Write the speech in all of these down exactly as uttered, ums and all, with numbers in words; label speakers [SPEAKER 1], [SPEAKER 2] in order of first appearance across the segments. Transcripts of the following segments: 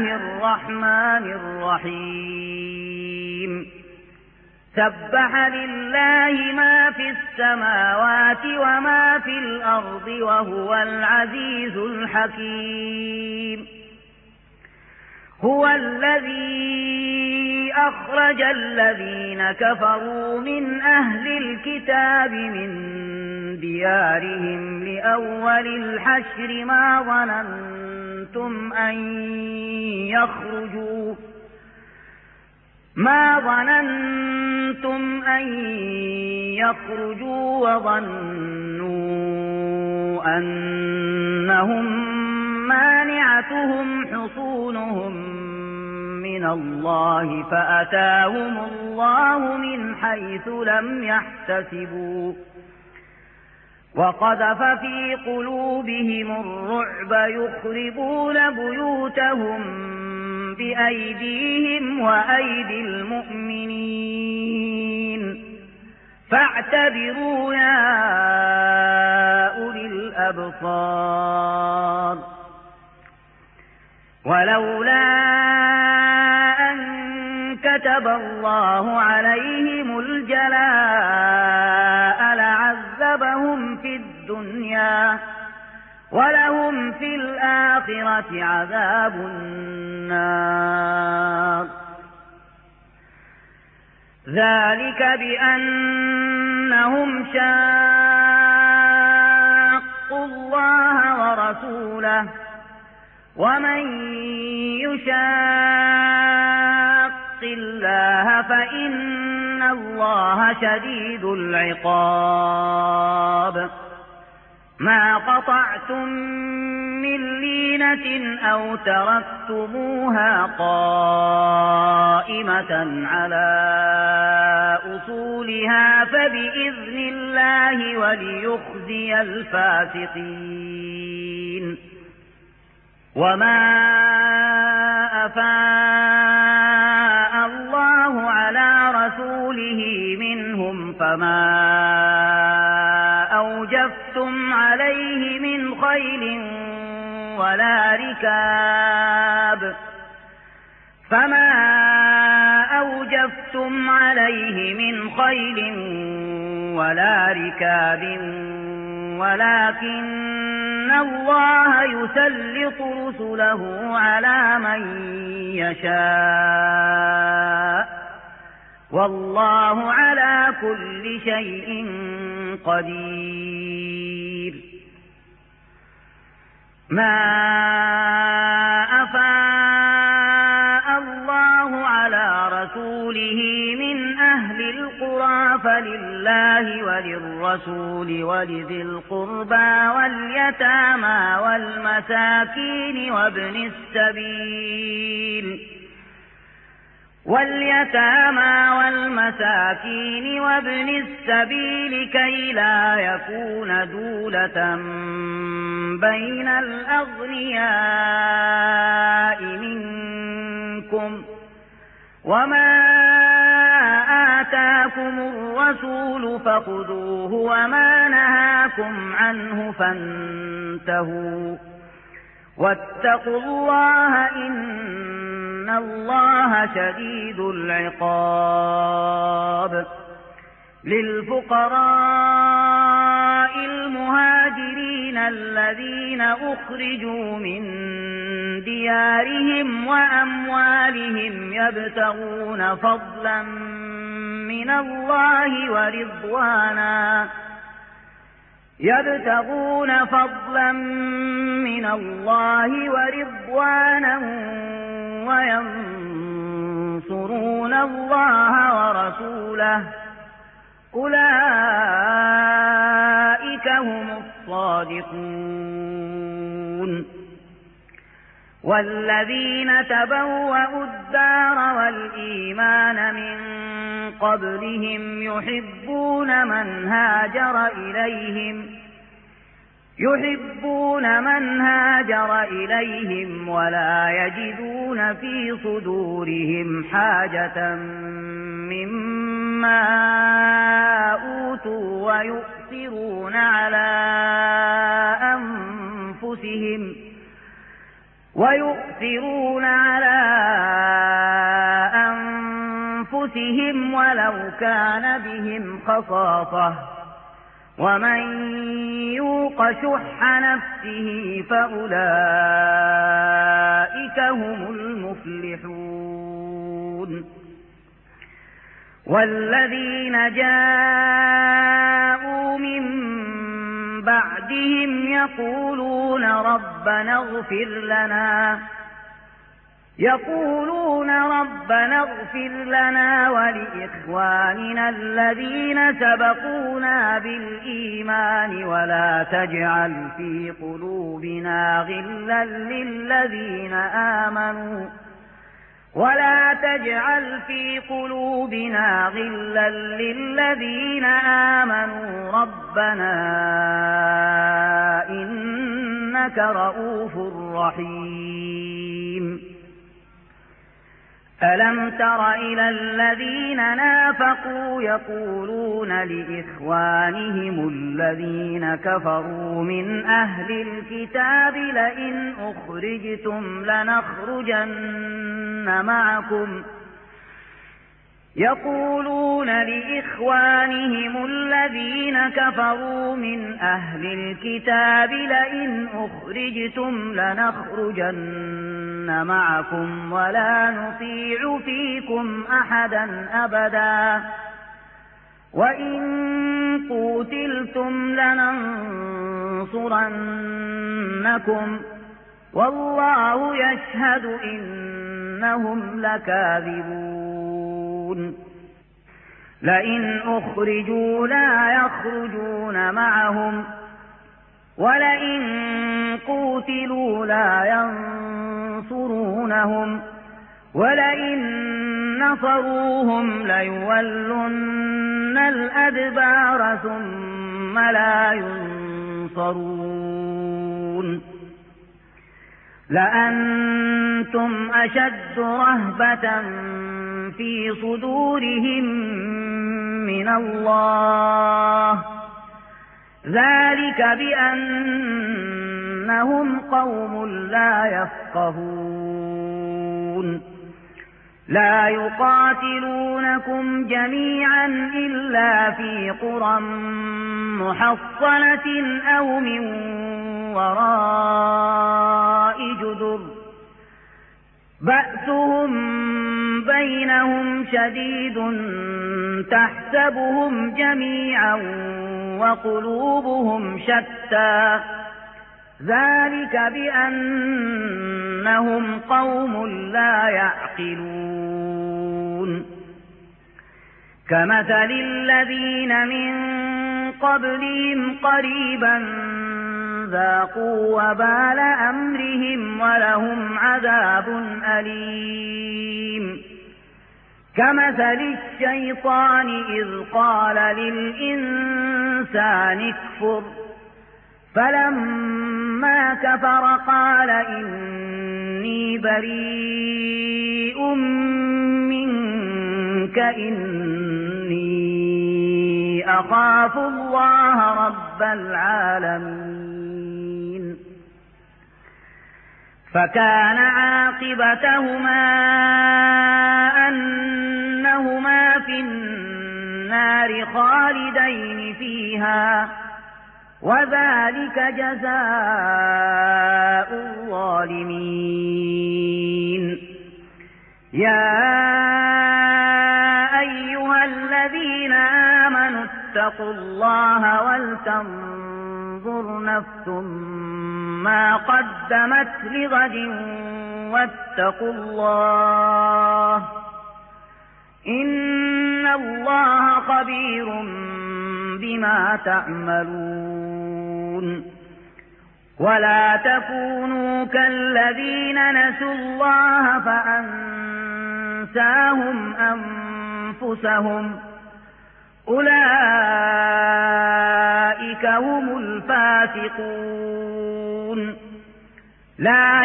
[SPEAKER 1] الله الرحمن الرحيم سبح لله ما في السماوات وما في الأرض وهو العزيز الحكيم هو الذي أخرج الذين كفروا من أهل الكتاب من ديارهم لأول الحشر ما ظننتم أن يخرجوا ما ظننتم أن يخرجوا وظنوا أنهم مانعتهم حصونهم من الله فأتاهم الله من حيث لم يحتسبوا وقذف في قلوبهم الرعب يخربون بيوتهم بأيديهم وأيدي المؤمنين فاعتبروا يا أولي الأبصار ولولا أن كتب الله عليهم الجلاء لعذبهم في الدنيا ولهم في الآخرة عذاب النار ذلك بأنهم شاقوا الله ورسوله ومن يشاق الله فإن الله شديد العقاب ما قطعتم من لينة أو تركتموها قائمة على أصولها فبإذن الله وليخزي الفاسقين وما أفاء الله على رسوله منهم فما أوجفتم عليه من خيل ولا ركاب فما أوجفتم عليه من خيل ولا ركاب ولكن الله يسلط رسله على من يشاء والله على كل شيء قدير ما أفاء الله على رسوله من أهل القرى فلله وللرسول ولذي القربى واليتامى والمساكين وابن السبيل واليتامى والمساكين وابن السبيل كي لا يكون دولة بين الأغنياء منكم وما آتاكم الرسول فخذوه وما نهاكم عنه فانتهوا واتقوا الله إن الله شديد العقاب للفقراء المهاجرين الذين أخرجوا من ديارهم وأموالهم يبتغون فضلا من الله ورضوانا يبتغون فضلا من الله ورضوانا وينصرون الله ورسوله أولئك هم الصادقون والذين تبوأوا الدار والإيمان من قبلهم يحبون من هاجر إليهم يحبون من هاجر إليهم ولا يجدون في صدورهم حاجة مما أوتوا ويؤثرون على أنفسهم ويؤثرون على أنفسهم ولو كان بهم خصاصة ومن يوق شح نفسه فأولئك هم المفلحون والذين جاءوا من بعدهم يقولون ربنا اغفر لنا يقولون ربنا اغفر لنا ولإخواننا الذين سبقونا بالإيمان ولا تجعل في قلوبنا غلا للذين آمنوا ولا تجعل في قلوبنا غلا للذين آمنوا ربنا إنك رؤوف رحيم ألم تر إلى الذين نافقوا يقولون لإخوانهم الذين كفروا من أهل الكتاب لئن أخرجتم لنخرجن معكم يقولون لإخوانهم الذين كفروا من أهل الكتاب لئن أخرجتم لنخرجن معكم ولا نطيع فيكم أحدا أبدا وإن قوتلتم لننصرنكم والله يشهد إنهم لكاذبون لئن أخرجوا لا يخرجون معهم ولئن قوتلوا لا ينصرونهم ولئن نصروهم ليولن الأدبار ثم لا ينصرون لأنتم أشد رهبة في صدورهم من الله ذلك بأنهم قوم لا يفقهون لا يقاتلونكم جميعا إلا في قرى محصنة أو من وراء جدر بأسهم بينهم شديد تحسبهم جميعا وقلوبهم شتى ذلك بأنهم قوم لا يعقلون كمثل الذين من قبلهم قريبا ذاقوا وبال أمرهم ولهم عذاب أليم كمثل الشيطان إذ قال للإنسان اكفر فلما كفر قال إني بريء منك إني أخاف الله رب العالمين فكان عاقبتهما أنهما في النار خالدين فيها وذلك جزاء الظالمين يا أيها الذين آمنوا اتقوا الله ولتنظر نفس ما قدمت لغد واتقوا الله إن الله خبير بما تعملون ولا تكونوا كالذين نسوا الله فأنساهم أنفسهم أولئك هم الفاسقون لا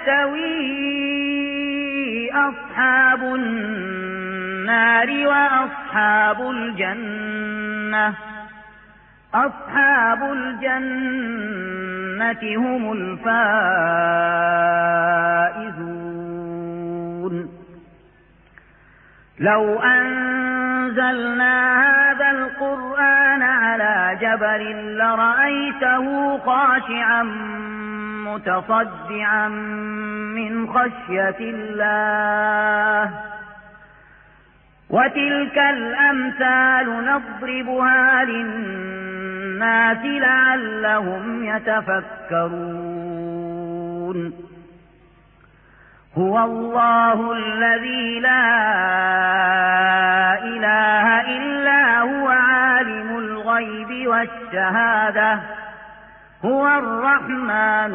[SPEAKER 1] يستوي أصحاب النار وأصحاب الجنة أصحاب الجنة الجنة هم الفائزون لو أنزلنا هذا القرآن على جبل لرأيته خاشعا متصدعا من خشية الله وتلك الأمثال نضربها للناس لعلهم يتفكرون هو الله الذي لا إله إلا هو عالم الغيب والشهادة هو الرحمن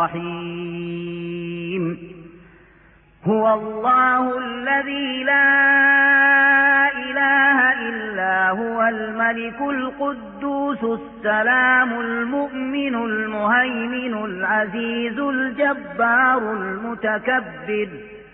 [SPEAKER 1] الرحيم هو الله الذي لا إله إلا هو الملك القدوس السلام المؤمن المهيمن العزيز الجبار المتكبر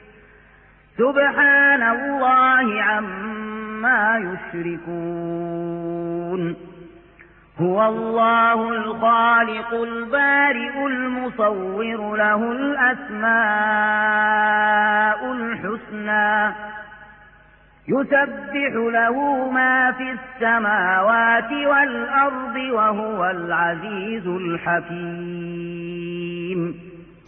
[SPEAKER 1] سبحان الله عما يشركون هو الله الخالق البارئ المصور له الأسماء الحسنى يسبح له ما في السماوات والأرض وهو العزيز الحكيم